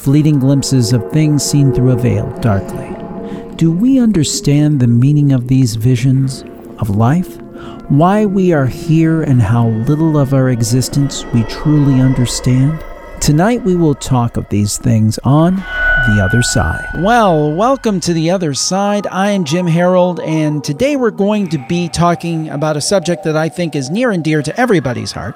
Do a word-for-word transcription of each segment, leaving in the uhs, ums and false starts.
fleeting glimpses of things seen through a veil darkly. Do we understand the meaning of these visions of life? Why we are here and how little of our existence we truly understand? Tonight we will talk of these things on The Other Side. Well, welcome to The Other Side. I am Jim Harold, and today we're going to be talking about a subject that I think is near and dear to everybody's heart.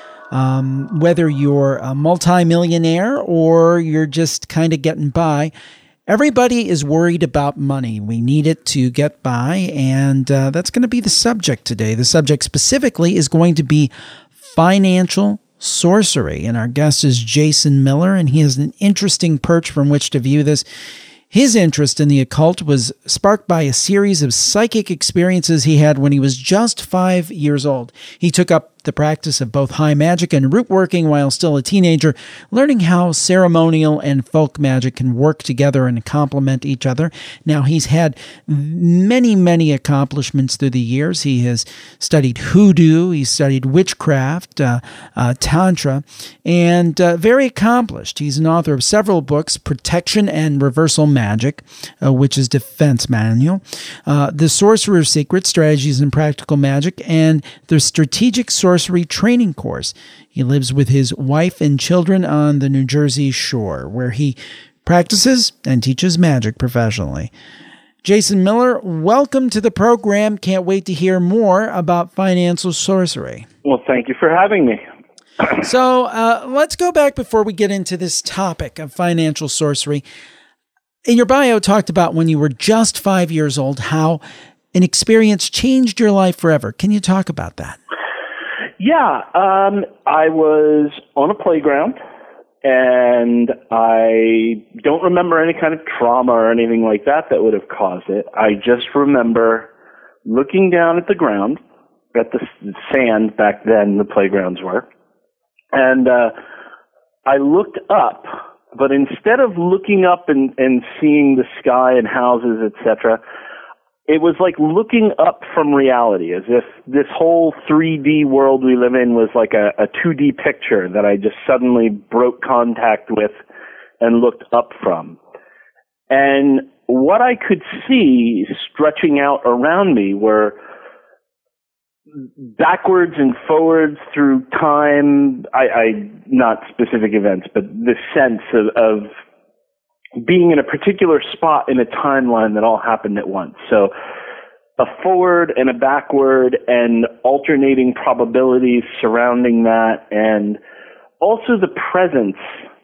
Um, whether you're a multimillionaire or you're just kind of getting by, everybody is worried about money. We need it to get by, and uh, that's going to be the subject today. The subject specifically is going to be financial sorcery, and our guest is Jason Miller, and he has an interesting perch from which to view this. His interest in the occult was sparked by a series of psychic experiences he had when he was just five years old. He took up the practice of both high magic and root working while still a teenager, learning how ceremonial and folk magic can work together and complement each other. Now, he's had many, many accomplishments through the years. He has studied hoodoo, he's studied witchcraft, uh, uh, tantra, and uh, very accomplished. He's an author of several books, Protection and Reversal Magic, uh, which is Defense Manual, uh, The Sorcerer's Secret, Strategies in Practical Magic, and the Strategic Sorcery Training Course. He lives with his wife and children on the New Jersey shore, where he practices and teaches magic professionally. Jason Miller, welcome to the program. Can't wait to hear more about financial sorcery. Well, thank you for having me. So uh, let's go back before we get into this topic of financial sorcery. In your bio, talked about when you were just five years old, how an experience changed your life forever. Can you talk about that? Yeah, um, I was on a playground, and I don't remember any kind of trauma or anything like that that would have caused it. I just remember looking down at the ground, at the sand back then the playgrounds were, and uh, I looked up, but instead of looking up and, and seeing the sky and houses, et cetera, it was like looking up from reality, as if this whole three D world we live in was like a, a two D picture that I just suddenly broke contact with and looked up from. And what I could see stretching out around me were backwards and forwards through time, I, I not specific events, but the sense of, of being in a particular spot in a timeline that all happened at once. So a forward and a backward and alternating probabilities surrounding that, and also the presence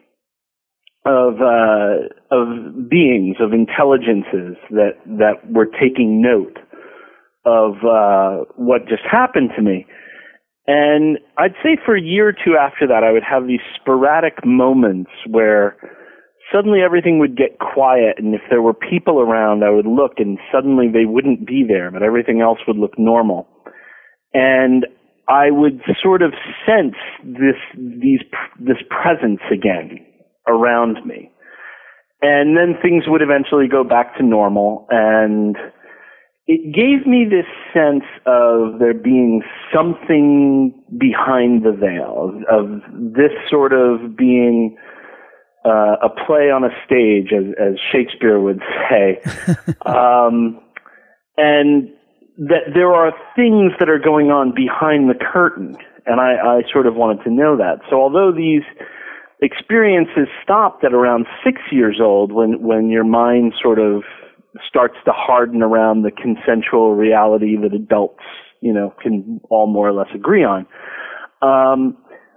of uh, of beings, of intelligences that, that were taking note of uh, what just happened to me. And I'd say for a year or two after that, I would have these sporadic moments where suddenly everything would get quiet, and if there were people around, I would look, and suddenly they wouldn't be there, but everything else would look normal. And I would sort of sense this these this presence again around me. And then things would eventually go back to normal, and it gave me this sense of there being something behind the veil, of, of this sort of being Uh, a play on a stage, as, as Shakespeare would say, um, and that there are things that are going on behind the curtain, and I, I sort of wanted to know that. So although these experiences stopped at around six years old, when, when your mind sort of starts to harden around the consensual reality that adults, you know, can all more or less agree on, um,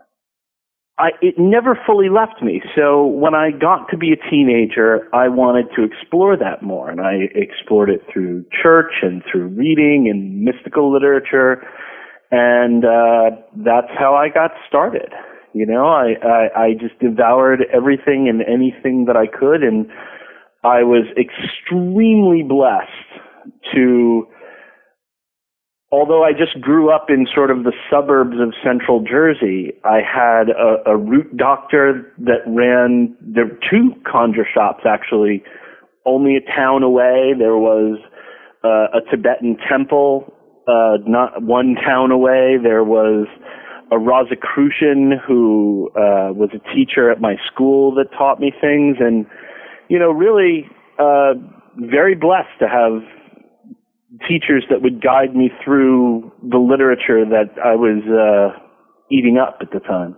I, it never fully left me. So when I got to be a teenager, I wanted to explore that more. And I explored it through church and through reading and mystical literature. And uh, that's how I got started. You know, I, I, I just devoured everything and anything that I could. And I was extremely blessed to, although I just grew up in sort of the suburbs of central Jersey, I had a, a root doctor that ran, there were two conjure shops actually, only a town away. There was uh, a Tibetan temple uh, not one town away. There was a Rosicrucian who uh, was a teacher at my school that taught me things, and, you know, really uh, very blessed to have teachers that would guide me through the literature that I was uh, eating up at the time.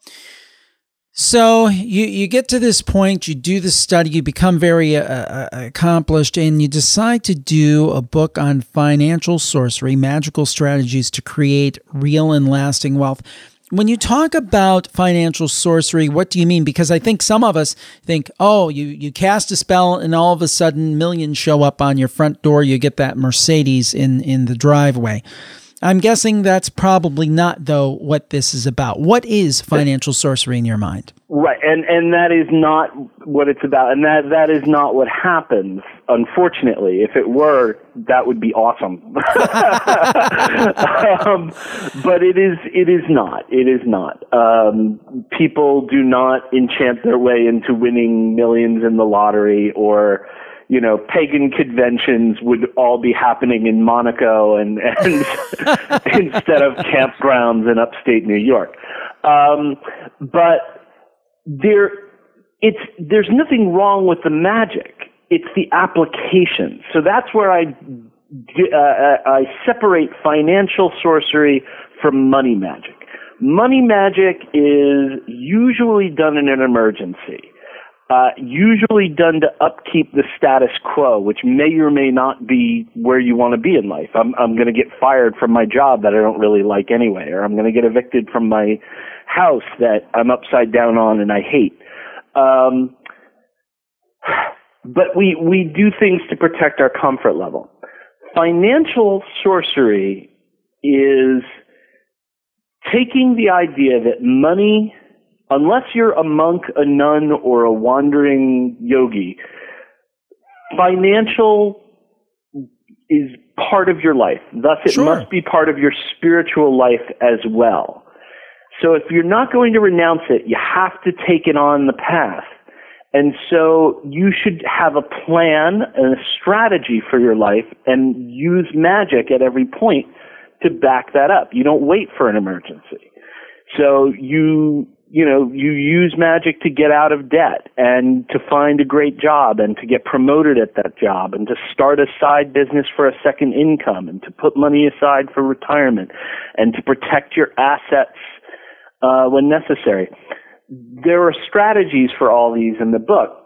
So you, you get to this point, you do the study, you become very uh, accomplished, and you decide to do a book on financial sorcery, magical strategies to create real and lasting wealth. When you talk about financial sorcery, what do you mean? Because I think some of us think, oh, you, you cast a spell and all of a sudden millions show up on your front door, you get that Mercedes in, in the driveway. I'm guessing that's probably not, though, what this is about. What is financial sorcery in your mind? Right, and and that is not what it's about, and that that is not what happens, unfortunately. If it were, that would be awesome. um, but it is it is not. It is not. Um, people do not enchant their way into winning millions in the lottery, or, you know, pagan conventions would all be happening in Monaco and, and instead of campgrounds in upstate New York. Um, but there, it's, there's nothing wrong with the magic. It's the application. So that's where I, uh, I separate financial sorcery from money magic. Money magic is usually done in an emergency. Uh, usually done to upkeep the status quo, which may or may not be where you want to be in life. I'm, I'm going to get fired from my job that I don't really like anyway, or I'm going to get evicted from my house that I'm upside down on and I hate. Um, but we, we do things to protect our comfort level. Financial sorcery is taking the idea that money, unless you're a monk, a nun, or a wandering yogi, financial is part of your life. Thus, it Sure. must be part of your spiritual life as well. So if you're not going to renounce it, you have to take it on the path. And so you should have a plan and a strategy for your life and use magic at every point to back that up. You don't wait for an emergency. So you... You know, you use magic to get out of debt and to find a great job and to get promoted at that job and to start a side business for a second income and to put money aside for retirement and to protect your assets uh, when necessary. There are strategies for all these in the book,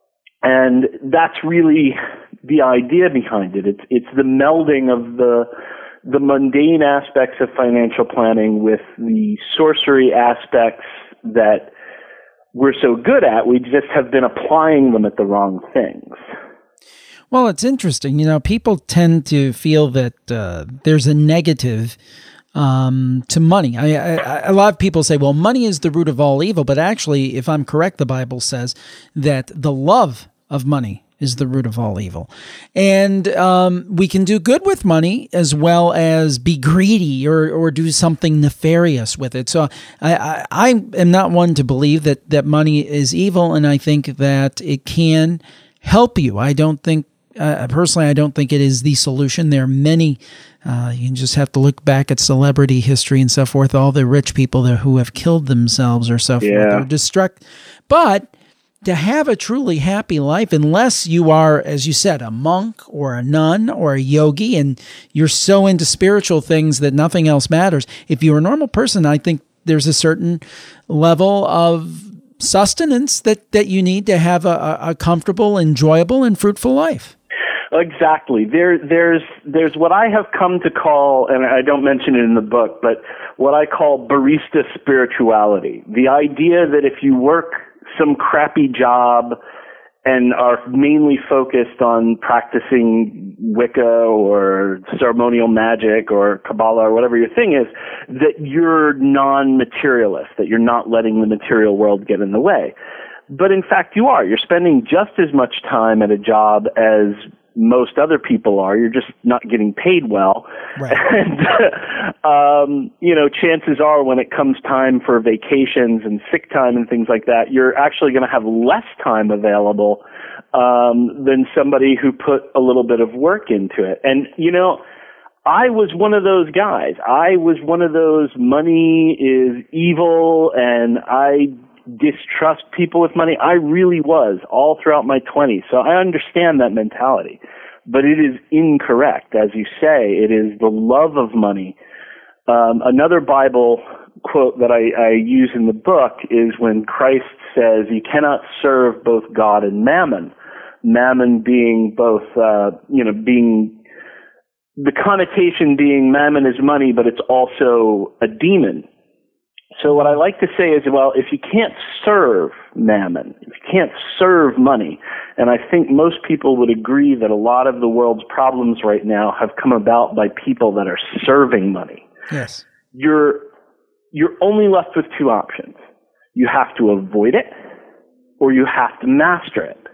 and that's really the idea behind it. It's it's the melding of the the mundane aspects of financial planning with the sorcery aspects that we're so good at. We just have been applying them at the wrong things. Well, it's interesting. You know, people tend to feel that uh, there's a negative um, to money. I, I, a lot of people say, well, money is the root of all evil. But actually, if I'm correct, the Bible says that the love of money is the root of all evil. And um, we can do good with money as well as be greedy or, or do something nefarious with it. So I, I, I am not one to believe that, that money is evil, and I think that it can help you. I don't think, uh, personally, I don't think it is the solution. There are many, uh, you just have to look back at celebrity history and so forth, all the rich people there who have killed themselves or so yeah. forth, or destruct. But to have a truly happy life, unless you are, as you said, a monk or a nun or a yogi, and you're so into spiritual things that nothing else matters. If you're a normal person, I think there's a certain level of sustenance that, that you need to have a, a comfortable, enjoyable, and fruitful life. Exactly. There, there's, there's what I have come to call, and I don't mention it in the book, but what I call barista spirituality. The idea that if you work some crappy job and are mainly focused on practicing Wicca or ceremonial magic or Kabbalah or whatever your thing is, that you're non-materialist, that you're not letting the material world get in the way. But in fact, you are. You're spending just as much time at a job as most other people are. You're just not getting paid well. Right. And, um, you know, chances are when it comes time for vacations and sick time and things like that, you're actually going to have less time available um, than somebody who put a little bit of work into it. And, you know, I was one of those guys. I was one of those money is evil and I distrust people with money. I really was all throughout my twenties. So I understand that mentality. But it is incorrect. As you say, it is the love of money. Um, another Bible quote that I, I use in the book is when Christ says, you cannot serve both God and mammon. Mammon being both, uh, you know, being, the connotation being mammon is money, but it's also a demon. So what I like to say is, well, if you can't serve mammon, if you can't serve money, and I think most people would agree that a lot of the world's problems right now have come about by people that are serving money. Yes. You're, you're only left with two options. You have to avoid it, or you have to master it.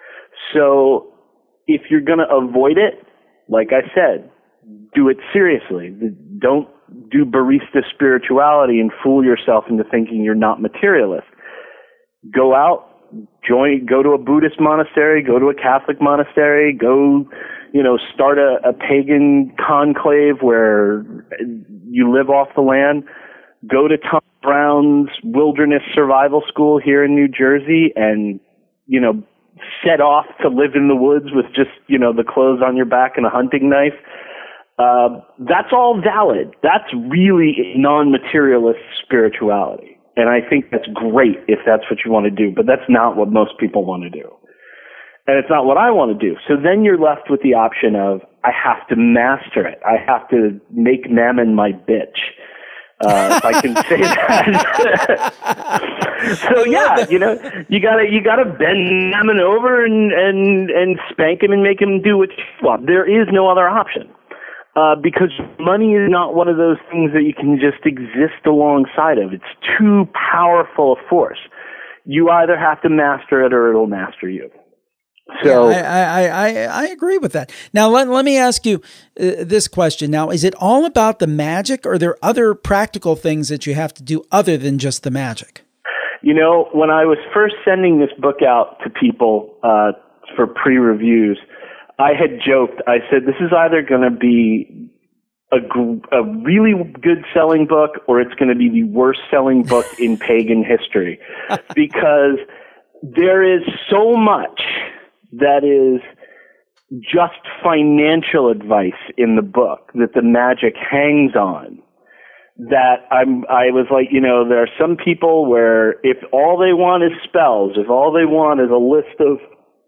So if you're going to avoid it, like I said, do it seriously. Don't do barista spirituality and fool yourself into thinking you're not materialist. Go out, join, go to a Buddhist monastery, go to a Catholic monastery, go, you know, start a, a pagan conclave where you live off the land. Go to Tom Brown's Wilderness Survival School here in New Jersey and, you know, set off to live in the woods with just, you know, the clothes on your back and a hunting knife. Uh, that's all valid. That's really non-materialist spirituality. And I think that's great if that's what you want to do, but that's not what most people want to do. And it's not what I want to do. So then you're left with the option of, I have to master it. I have to make mammon my bitch. Uh, if I can say that. So yeah, you know, you gotta, you gotta bend mammon over and, and, and spank him and make him do what you want. There is no other option. Uh, because money is not one of those things that you can just exist alongside of. It's too powerful a force. You either have to master it or it'll master you. So yeah, I, I, I, I agree with that. Now, let, let me ask you uh, this question. Now, is it all about the magic, or are there other practical things that you have to do other than just the magic? You know, when I was first sending this book out to people uh, for pre-reviews, I had joked, I said, this is either going to be a, a really good selling book or it's going to be the worst selling book in pagan history. Because there is so much that is just financial advice in the book that the magic hangs on, that I'm, I was like, you know, there are some people where if all they want is spells, if all they want is a list of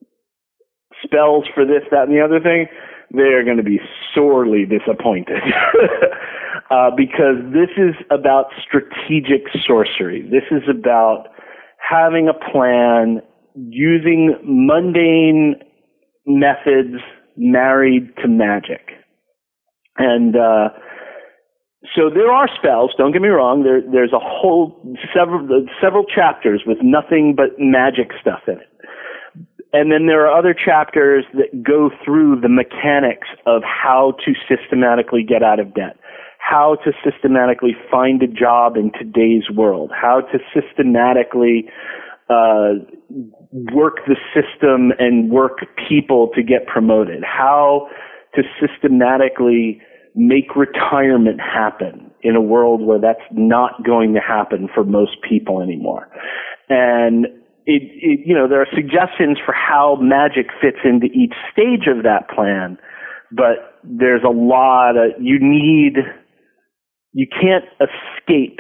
spells for this, that, and the other thing, they're going to be sorely disappointed. uh, because this is about strategic sorcery. This is about having a plan, using mundane methods married to magic. And uh, so there are spells, don't get me wrong, there, there's a whole, several, several chapters with nothing but magic stuff in it. And then there are other chapters that go through the mechanics of how to systematically get out of debt, how to systematically find a job in today's world, how to systematically uh, work the system and work people to get promoted, how to systematically make retirement happen in a world where that's not going to happen for most people anymore. And It, it, you know, there are suggestions for how magic fits into each stage of that plan, but there's a lot of, you need, you can't escape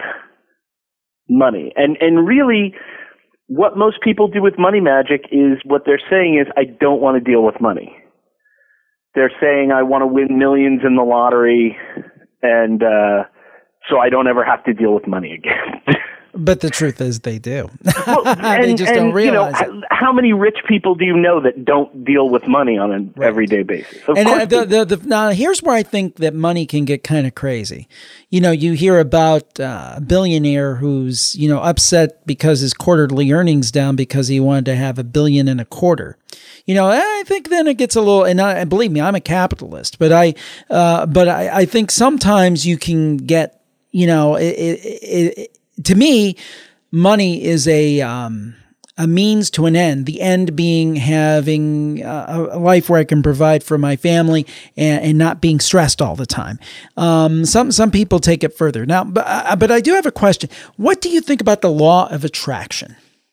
money. And, and really, what most people do with money magic is what they're saying is, I don't want to deal with money. They're saying, I want to win millions in the lottery, and uh, so I don't ever have to deal with money again. But the truth is they do. Well, and, they just and, don't realize you know, it. How many rich people do you know that don't deal with money on an Right. everyday basis? Of and course uh, the, the, the, now here's where I think that money can get kind of crazy. You know, you hear about uh, a billionaire who's, you know, upset because his quarterly earnings down because he wanted to have a billion and a quarter. You know, I think then it gets a little, and, I, and believe me, I'm a capitalist, but I, uh, but I, I think sometimes you can get, you know, it, it, it, to me, money is a, um, a means to an end, the end being having a, a life where I can provide for my family and, and not being stressed all the time. Um, some some people take it further. Now, but, uh, but I do have a question. What do you think about the law of attraction?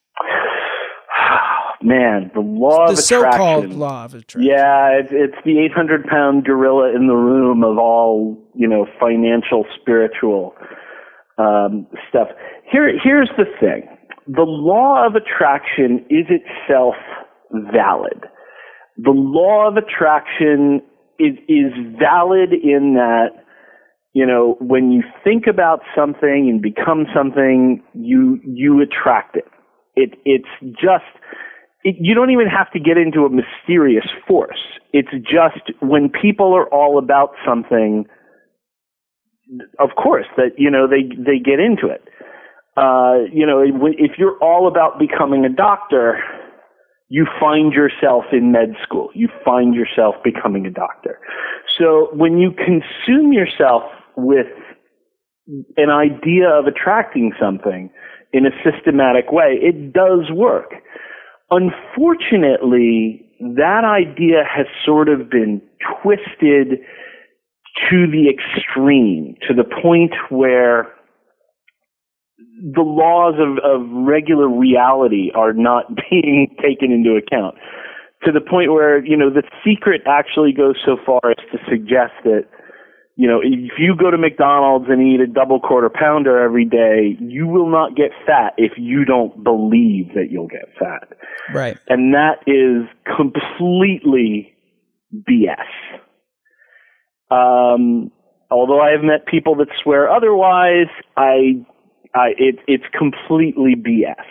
Man, the law the of so-called attraction. So-called law of attraction. Yeah, it's, it's the eight hundred pound gorilla in the room of all, you know, financial, spiritual um, stuff. Here, here's the thing. The law of attraction is itself valid. The law of attraction is, is valid in that, you know, when you think about something and become something, you, you attract it. It, it's just, it, you don't even have to get into a mysterious force. It's just when people are all about something, of course, that, you know, they, they get into it. Uh, you know, if you're all about becoming a doctor, you find yourself in med school. You find yourself becoming a doctor. So when you consume yourself with an idea of attracting something in a systematic way, it does work. Unfortunately, that idea has sort of been twisted to the extreme, to the point where the laws of, of regular reality are not being taken into account, to the point where, you know, The Secret actually goes so far as to suggest that, you know, if you go to McDonald's and eat a double quarter pounder every day, you will not get fat if you don't believe that you'll get fat. Right. And that is completely B S. Um, although I have met people that swear otherwise, I... Uh, it, it's completely B S.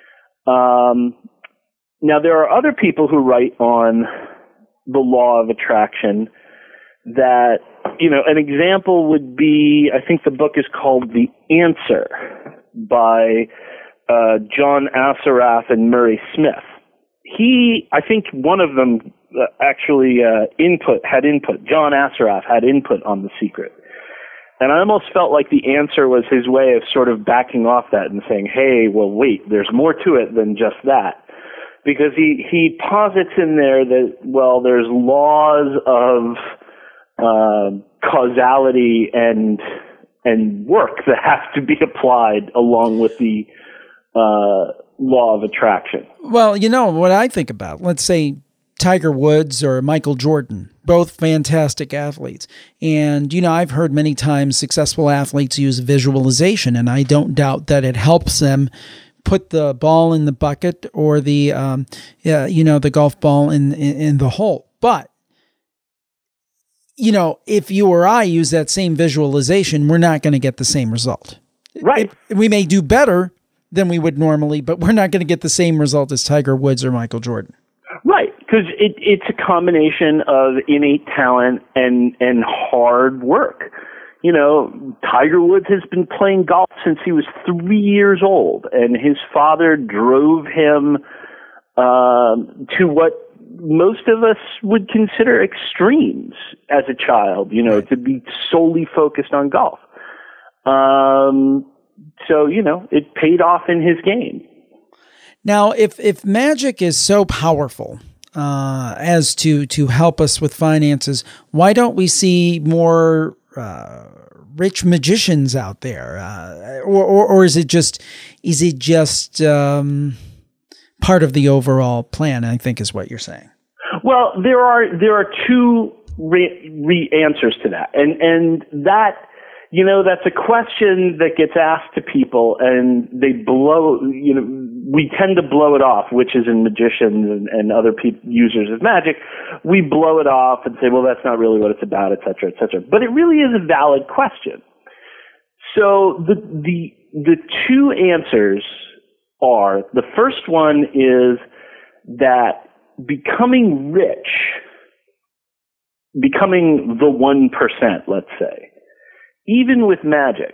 Um, now, there are other people who write on the law of attraction that, you know, an example would be, I think the book is called The Answer by uh, John Assaraf and Murray Smith. He, I think one of them uh, actually uh, input, had input, John Assaraf had input on The Secret. And I almost felt like The Answer was his way of sort of backing off that and saying, hey, well, wait, there's more to it than just that. Because he, he posits in there that, well, there's laws of uh, causality and and work that have to be applied along with the uh, law of attraction. Well, you know, what I think about, let's say Tiger Woods or Michael Jordan, both fantastic athletes. And, you know, I've heard many times successful athletes use visualization, and I don't doubt that it helps them put the ball in the bucket or the, um, yeah, you know, the golf ball in, in, in the hole. But, you know, if you or I use that same visualization, we're not going to get the same result. Right. It, we may do better than we would normally, but we're not going to get the same result as Tiger Woods or Michael Jordan. Right, because it, it's a combination of innate talent and, and hard work. You know, Tiger Woods has been playing golf since he was three years old, and his father drove him um, to what most of us would consider extremes as a child, you know, to be solely focused on golf. Um, so, you know, it paid off in his game. Now, if if magic is so powerful uh, as to to help us with finances, why don't we see more uh, rich magicians out there? Uh, or, or or is it just is it just um, part of the overall plan? I think is what you're saying. Well, there are there are two re, re answers to that, and and that. You know, that's a question that gets asked to people, and they blow, you know, we tend to blow it off, witches and magicians and, and other pe- users of magic. We blow it off and say, well, that's not really what it's about, et cetera, et cetera. But it really is a valid question. So the, the, the two answers are, the first one is that becoming rich, becoming the one percent, let's say, even with magic,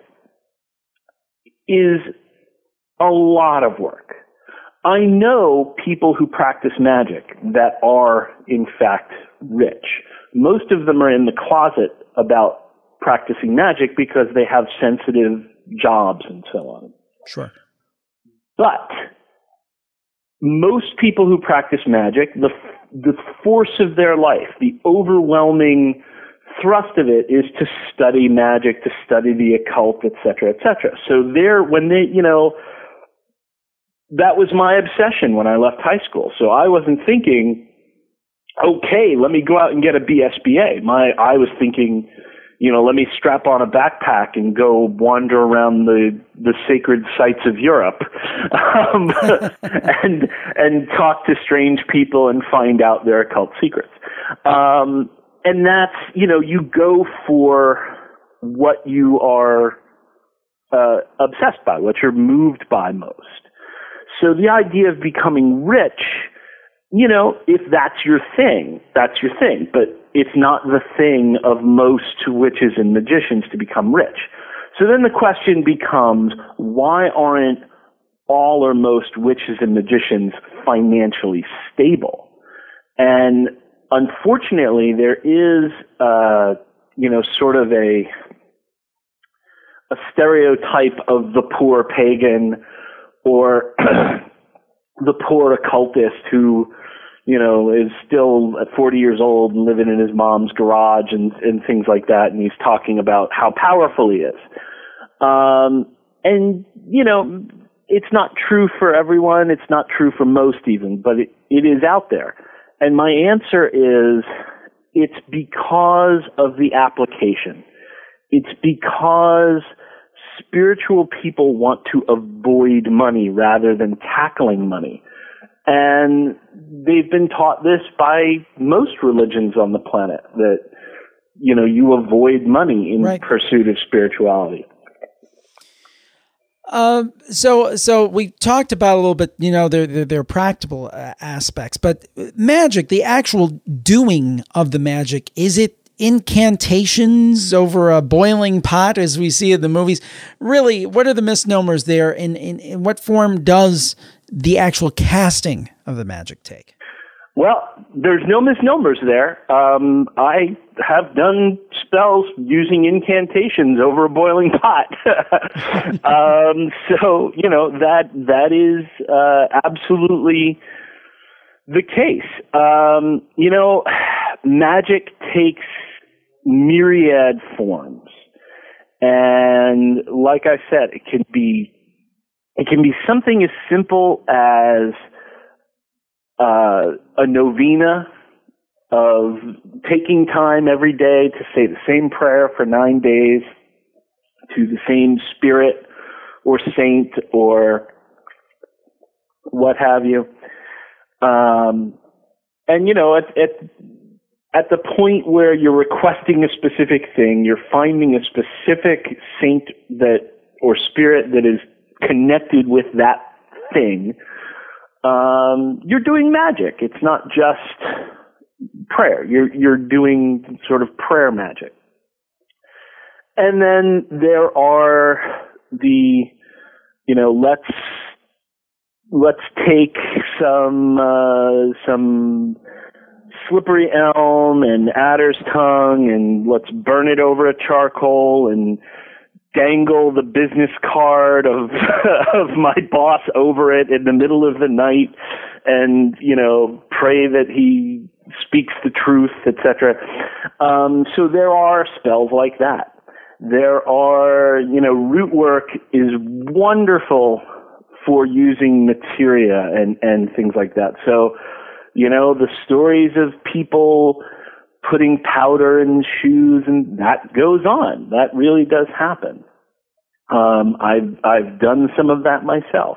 is a lot of work. I know people who practice magic that are, in fact, rich. Most of them are in the closet about practicing magic because they have sensitive jobs and so on. Sure. But most people who practice magic, the the force of their life, the overwhelming thrust of it is to study magic, to study the occult, et cetera, et cetera. So there, when they, you know, that was my obsession when I left high school. So I wasn't thinking, okay, let me go out and get a B S B A. My, I was thinking, you know, let me strap on a backpack and go wander around the, the sacred sites of Europe, um, and, and talk to strange people and find out their occult secrets. Um, and that's, you know, you go for what you are, uh, obsessed by, what you're moved by most. So the idea of becoming rich, you know, if that's your thing, that's your thing. But it's not the thing of most witches and magicians to become rich. So then the question becomes, why aren't all or most witches and magicians financially stable? And unfortunately, there is, uh, you know, sort of a, a stereotype of the poor pagan or the poor occultist who, you know, is still at forty years old and living in his mom's garage and, and things like that. And he's talking about how powerful he is. Um, and, you know, it's not true for everyone. It's not true for most even, but it, it is out there. And my answer is it's because of the application. It's because spiritual people want to avoid money rather than tackling money. And they've been taught this by most religions on the planet, that, you know, you avoid money in right. pursuit of spirituality. Um, so, so we talked about a little bit, you know, their, their, their practical uh, aspects, but magic, the actual doing of the magic, is it incantations over a boiling pot as we see in the movies? Really, what are the misnomers there? In, in, in what form does the actual casting of the magic take? Well, there's no misnomers there. Um, I have done spells using incantations over a boiling pot. um, so, you know, that that is uh, absolutely the case. Um, you know, magic takes myriad forms. And like I said, it can be it can be something as simple as Uh, a novena of taking time every day to say the same prayer for nine days to the same spirit or saint or what have you. Um, and, you know, at, at, at the point where you're requesting a specific thing, you're finding a specific saint that or spirit that is connected with that thing. Um, you're doing magic. It's not just prayer. You're, you're doing sort of prayer magic. And then there are the, you know, let's, let's take some, uh, some slippery elm and adder's tongue and let's burn it over a charcoal and dangle the business card of of my boss over it in the middle of the night and, you know, pray that he speaks the truth, et cetera. Um, so there are spells like that. There are, you know, root work is wonderful for using materia and, and things like that. So, you know, the stories of people putting powder in shoes, and that goes on. That really does happen. Um, I've, I've done some of that myself.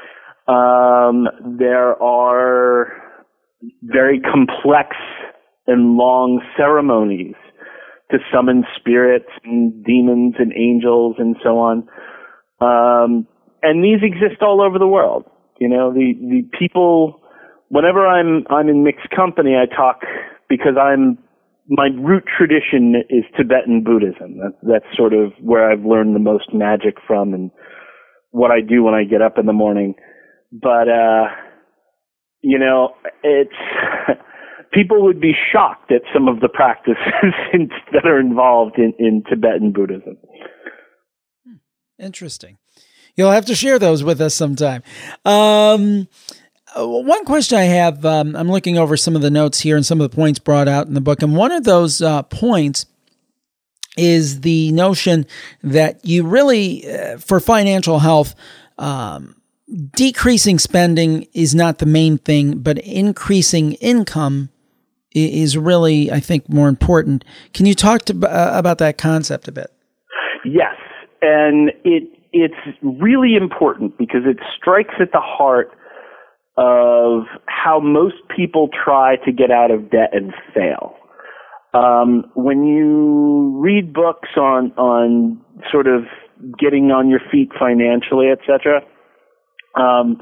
Um, there are very complex and long ceremonies to summon spirits and demons and angels and so on. Um, and these exist all over the world. You know, the, the people, whenever I'm, I'm in mixed company, I talk because I'm, my root tradition is Tibetan Buddhism. That, that's sort of where I've learned the most magic from and what I do when I get up in the morning. But, uh, you know, it's, people would be shocked at some of the practices that are involved in, in Tibetan Buddhism. Interesting. You'll have to share those with us sometime. Um, one question I have, um, I'm looking over some of the notes here and some of the points brought out in the book, and one of those uh, points is the notion that you really, uh, for financial health, um, decreasing spending is not the main thing, but increasing income is really, I think, more important. Can you talk to, uh, about that concept a bit? Yes, and it it's really important because it strikes at the heart of how most people try to get out of debt and fail. Um, when you read books on on sort of getting on your feet financially, et cetera, um,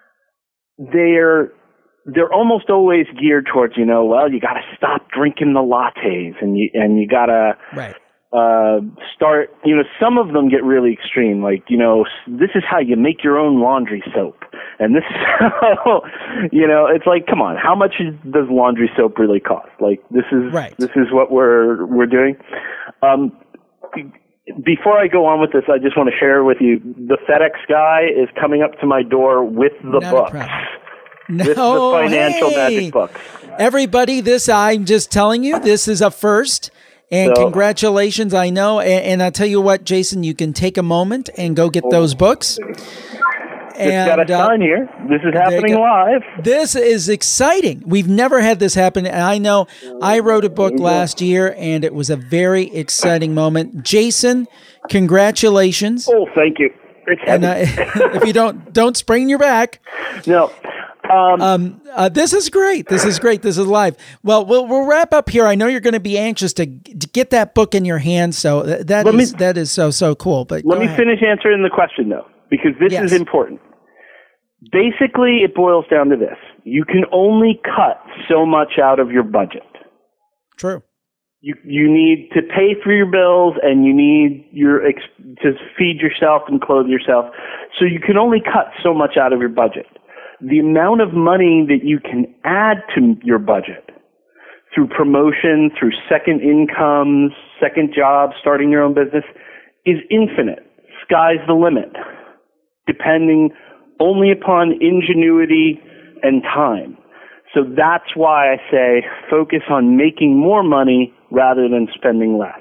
they're they're almost always geared towards, you know, well, you got to stop drinking the lattes, and you and you got to right. uh, start. You know, some of them get really extreme, like, you know, this is how you make your own laundry soap, and this is how, you know, it's like, come on, how much is, does laundry soap really cost? Like, this is right. this is what we're we're doing. Um, Before I go on with this, I just want to share with you, the FedEx guy is coming up to my door with the Not books. No, with the financial hey. magic books. Everybody, this, I'm just telling you, this is a first. And So- congratulations, I know. And, and I'll tell you what, Jason, you can take a moment and go get those books. It's got a sign here. This is happening go. live. This is exciting. We've never had this happen. And I know I wrote a book last year, and it was a very exciting moment. Jason, congratulations. Oh, thank you. It's And heavy. uh, if you don't, don't sprain your back. No. Um, Um, uh, this is great. This is great. This is live. Well, we'll we'll wrap up here. I know you're going to be anxious to, to get that book in your hands. So th- that Let is me- that is so so cool. But let go me ahead. finish answering the question, though, because this Yes. is important. Basically, it boils down to this. You can only cut so much out of your budget. True. You you need to pay for your bills, and you need your ex- to feed yourself and clothe yourself. So you can only cut so much out of your budget. The amount of money that you can add to your budget through promotion, through second incomes, second jobs, starting your own business, is infinite. Sky's the limit, depending only upon ingenuity and time. So that's why I say focus on making more money rather than spending less.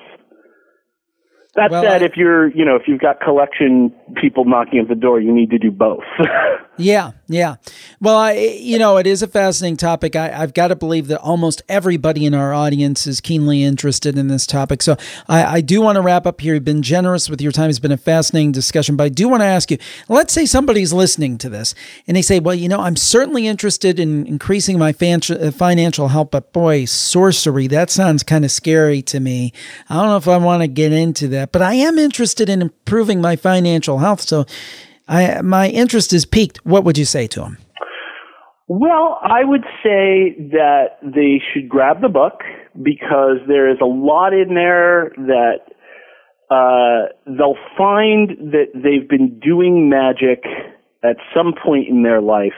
That Well, said, I- if you're, you know, if you've got collection people knocking at the door, you need to do both. Yeah, yeah. Well, I, you know, it is a fascinating topic. I, I've got to believe that almost everybody in our audience is keenly interested in this topic. So I, I do want to wrap up here. You've been generous with your time. It's been a fascinating discussion. But I do want to ask you, let's say somebody's listening to this and they say, well, you know, I'm certainly interested in increasing my fan- financial health, but boy, sorcery, that sounds kind of scary to me. I don't know if I want to get into that, but I am interested in improving my financial health. So I, my interest is piqued. What would you say to them? Well, I would say that they should grab the book because there is a lot in there that uh, they'll find that they've been doing magic at some point in their life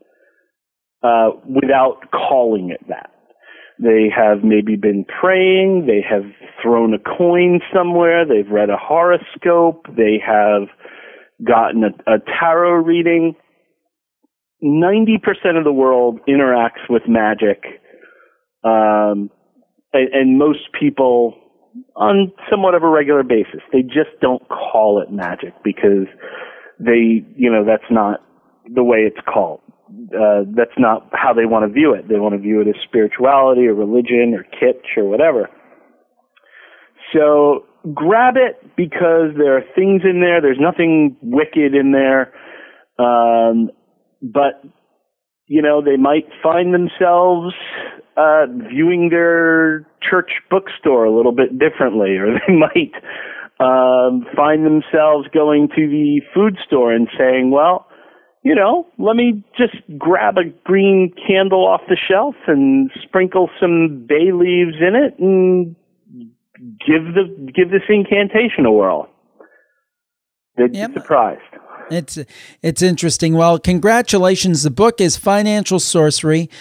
uh, without calling it that. They have maybe been praying, they have thrown a coin somewhere, they've read a horoscope, they have gotten a, a tarot reading. ninety percent of the world interacts with magic, um, and, and most people on somewhat of a regular basis. They just don't call it magic because they, you know, that's not the way it's called. Uh, that's not how they want to view it. They want to view it as spirituality or religion or kitsch or whatever. So grab it because there are things in there. There's nothing wicked in there. Um, but, you know, they might find themselves uh, viewing their church bookstore a little bit differently, or they might um, find themselves going to the food store and saying, well, you know, let me just grab a green candle off the shelf and sprinkle some bay leaves in it and give the give this incantation a whirl. They'd Yep. be surprised. It's it's interesting. Well, congratulations. The book is Financial Sorcery.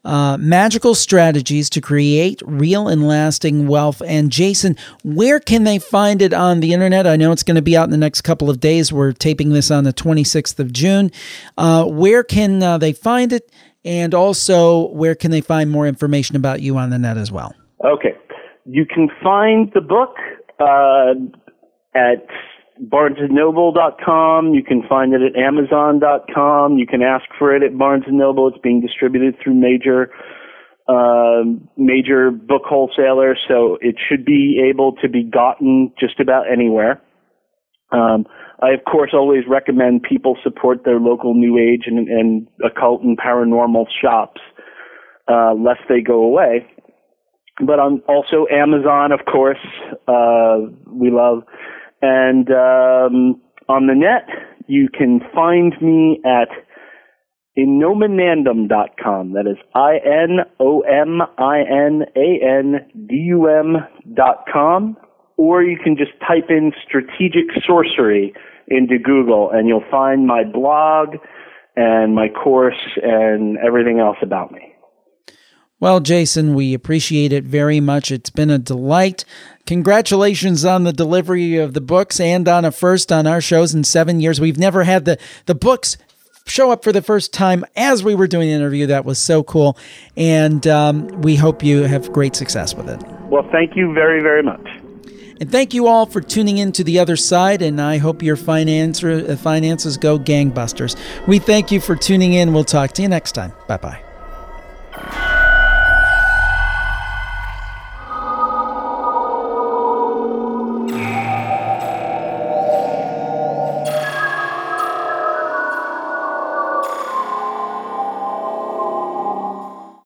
uh, Magical Strategies to Create Real and Lasting Wealth. And Jason, where can they find it on the internet? I know it's going to be out in the next couple of days. We're taping this on the twenty-sixth of June. Uh, where can uh, they find it? And also, where can they find more information about you on the net as well? Okay. You can find the book uh, at barnes and noble dot com. You can find it at amazon dot com. You can ask for it at Barnes and Noble. It's being distributed through major uh, major book wholesalers, so it should be able to be gotten just about anywhere. Um, I, of course, always recommend people support their local New Age and, and occult and paranormal shops, uh, lest they go away. But on also Amazon, of course, uh, we love. And um, on the net, you can find me at inominandum dot com. That is I N O M I N A N D U M dot com. Or you can just type in Strategic Sorcery into Google, and you'll find my blog and my course and everything else about me. Well, Jason, we appreciate it very much. It's been a delight. Congratulations on the delivery of the books and on a first on our shows in seven years. We've never had the, the books show up for the first time as we were doing the interview. That was so cool. And um, we hope you have great success with it. Well, thank you very, very much. And thank you all for tuning in to The Other Side, and I hope your finance, uh, finances go gangbusters. We thank you for tuning in. We'll talk to you next time. Bye-bye.